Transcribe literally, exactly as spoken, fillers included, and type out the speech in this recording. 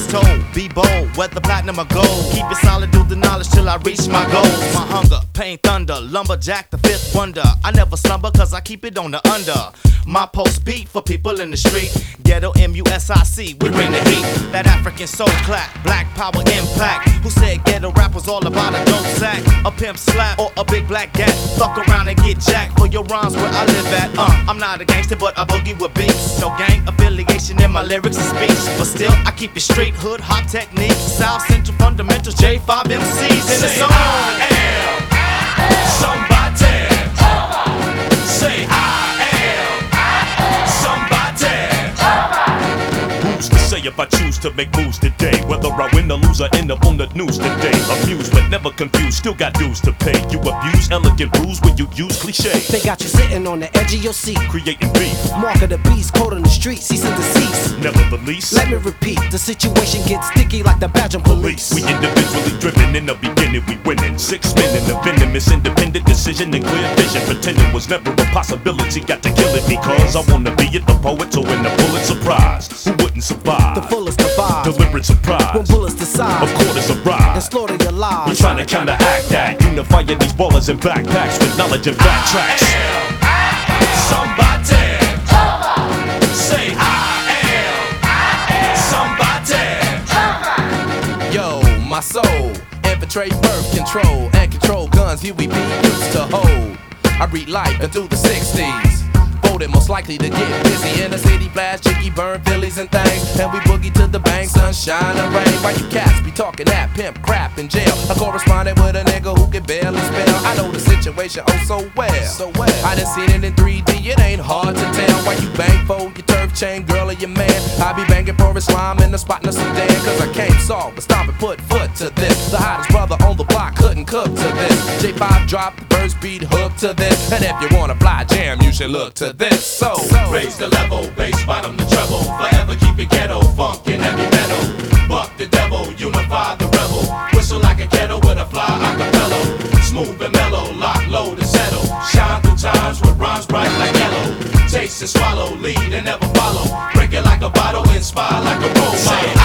told, be bold, whether platinum or gold. Keep it solid, do the knowledge till I reach my goals. My hunger, pain, thunder, lumberjack, the fifth wonder. I never slumber cause I keep it on the under. My post beat for people in the street. Ghetto M U S I C, we bring the heat. That African soul clap, black power impact. Who said ghetto rap was all about a dope sack? A pimp slap or a big black gat. Fuck around and get jacked for your rhymes where I live at. Uh, I'm not a gangster but I boogie with beats. No gang affiliation in my lyrics and speech. But still I keep it straight, hood, hot technique. South Central fundamentals, J five M Cs in the song. I am somebody. Say I am somebody. Who's to say if I choose to make moves today? Whether I win or lose, I end up on the news today. Amused but never confused, still got dues to pay. You abuse elegant rules when you use cliches. They got you sitting on the edge of your seat, creating beef. Mark of the beast, code on the street, cease and desist. Never the least. Let me repeat, the situation gets sticky like the Belgian police. We individually driven, in the beginning we winning. Six men in a venomous independent decision and clear vision. Pretending was never a possibility, got to kill it because I wanna be it, the poet to win the Pulitzer Prize. Who wouldn't survive? The fullest of vibes, deliberate surprise. When bullets decide, of course it's a ride, and slaughter your lives. We're trying to counteract that, unifying these ballers and backpacks with knowledge and backtracks. I am somebody. Say I am somebody. Yo, my soul, infiltrate birth control and control guns Huey P used to hold. I read life into the sixties. Voted most likely to get busy in the city, flash, jiggy, burn Phillies and things. And we boogie to the bang, sunshine and rain. Why you cats be talking that pimp crap in jail? I corresponded with a nigga who can barely spell. I know the situation oh so well. So well. I done seen it in three D, it ain't hard to tell. Why you bang for your turf chain, girl or your man? I be banging for Islam in the spot in the Sudan. Cause I can't solve, but stop and put foot to this. The hottest brother on the block couldn't cook to this. J five drop, the first beat hook to this. And if you wanna fly jam, you should look to this. So, so raise the level, bass bottom the treble. Forever keep it ghetto, funk and heavy metal. Buck the devil, unify the rebel. Whistle like a kettle with a fly acapella. Smooth and mellow, lock, load and settle. Shine through times with rhymes bright like yellow. Taste and swallow, lead and never follow. Break it like a bottle, inspire like a role model.